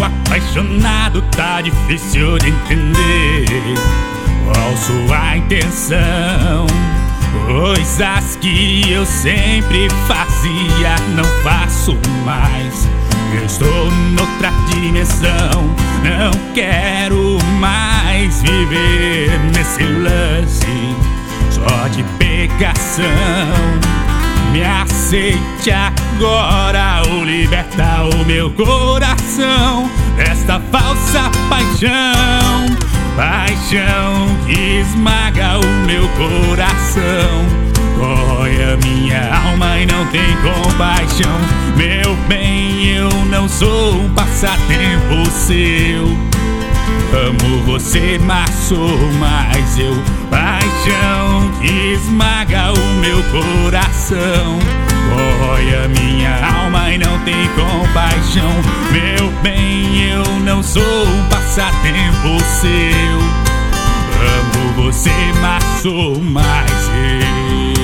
apaixonado, tá difícil de entender qual sua intenção. Coisas que eu sempre fazia, não faço mais. Eu estou noutra dimensão, não quero mais viver nesse lance só de pegação. Me aceite agora ou liberta o meu coração desta falsa paixão. Paixão que esmaga o meu coração, corrói a minha alma e não tem compaixão. Meu bem, eu não sou um passatempo seu. Amo você, mas sou mais eu. Paixão que esmaga o meu coração, corrói a minha alma e não tem compaixão. Meu bem, eu não sou um passatempo seu. Amo você, mas sou mais eu.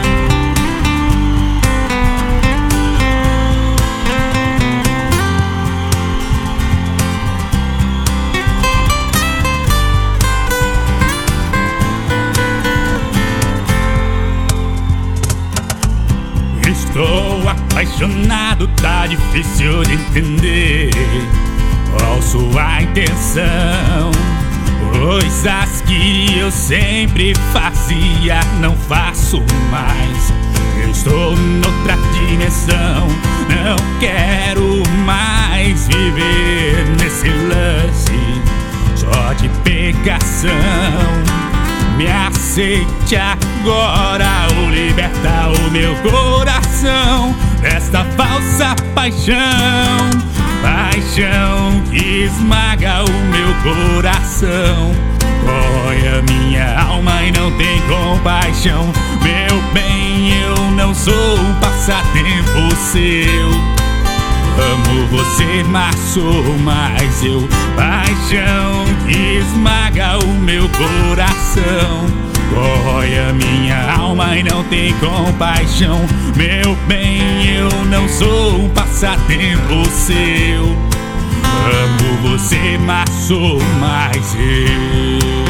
Estou apaixonado, tá difícil de entender qual sua intenção. Coisas que eu sempre fazia, não faço mais. Eu estou noutra dimensão, não quero mais viver nesse lance só de pegação. Me aceite agora ou liberta o meu coração desta falsa paixão. Paixão que esmaga o meu coração, corrói a minha alma e não tem compaixão. Meu bem, eu não sou um passatempo seu. Amo você, mas sou mais eu. Paixão que esmaga o meu coração, corrói a minha alma e não tem compaixão. Meu bem, eu não sou um passatempo seu. Amo você, mas sou mais eu.